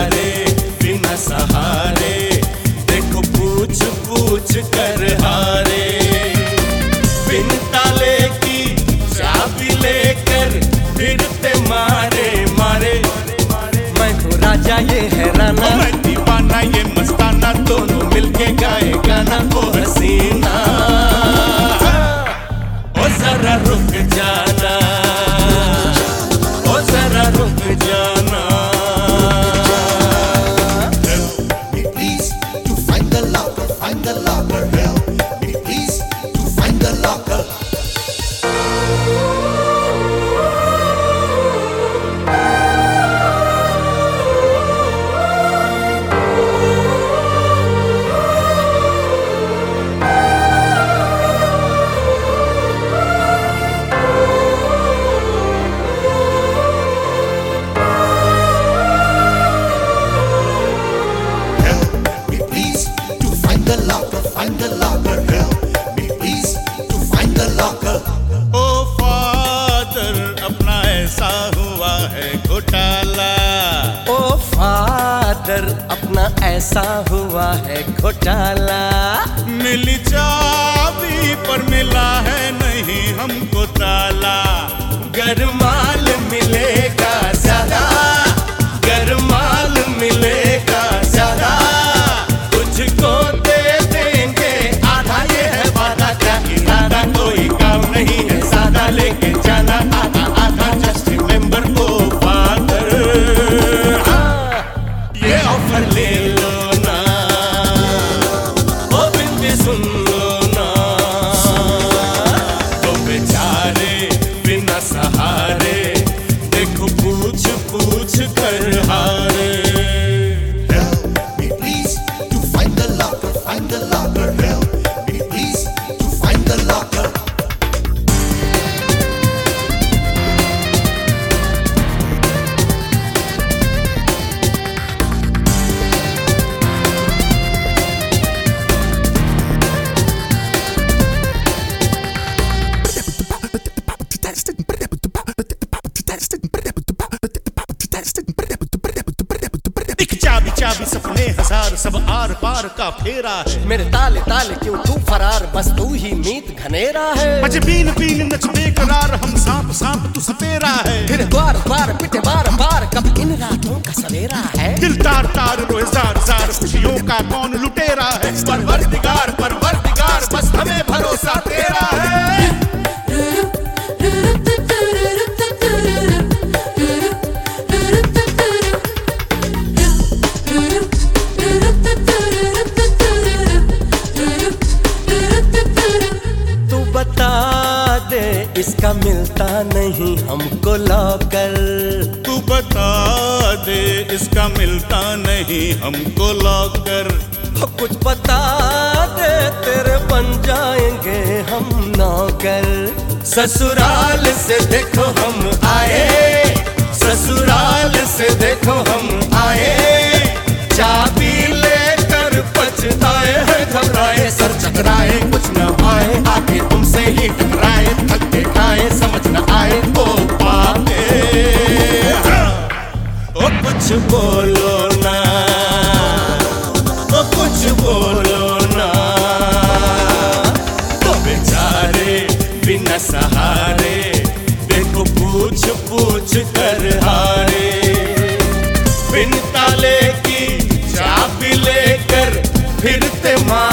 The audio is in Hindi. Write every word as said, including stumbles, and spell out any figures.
बेचारे बिना सहारे, देखो पूछ पूछ कर हारे। बिन ताले की चाबी लेकर फिरते मारे मारे। मैं तो राजा ये है राना, मैं दीवाना ये मस्ताना, दोनों मिलके गाए गाना ओ हसीना। ओ जरा रुक जाना, ओ जरा रुक जाना। Help me please to find the locker, find the locker. Help me please to find the locker. Find the locker, help me please to find the locker. ओ फादर अपना ऐसा हुआ है घोटाला, ओ फादर अपना ऐसा हुआ है घोटाला। मिली चाबी पर मिला है नहीं हमको ताला। गर माल मिलेगा ज्यादा, गर माल मिलेगा ज्यादा, तुझको दे देंगे आधा, ये है वादा का इरादा। कोई काम नहीं है सादा, लेके जाना आधा आधा। जस्ट रिमेंबर ओ फादर, ये ऑफर ले लो ना, ओ बिंदी सुन लो ना। तो बेचारे बिना सहारे, देखो पूछ पूछ कर हारे। Help me please to find the locker, find the locker. Help me please to find the locker. दिख चाबी चाबी सपने हजार, सब आर पार का फेरा है। मेरे ताले ताले क्यों तू फरार, बस तू ही मीत घनेरा है। बज बीन बीन नच बेकरार, हम सांप सांप तू सपेरा है। फिर द्वार द्वार पिटे बार बार, कब इन रातों का सवेरा है। दिल तार तार रोए जार जार, खुशियों का कौन लुटेरा है। परवरदिगार परवरदिगार, बस हमें भरोसा तेरा है। तू बता दे इसका मिलता नहीं हमको लॉकर। तू बता दे इसका मिलता नहीं हमको लॉकर। हो कुछ बता दे तेरे बन जाएंगे हम नौकर। ससुराल से देखो हम आए, ससुराल से देखो हम आए, चाबी लेकर पछताए हैं घबराए, सर चकराए कुछ न आए, आके तुमसे ही टकराए, थक के खाए समझ न आए ओ पापे। ओ कुछ बोलो ना, ओ कुछ बोलो ना। तो बेचारे बिना सहारे, देखो पूछ पूछ कर हारे। बिन ताले की चाबी लेकर फिरते मार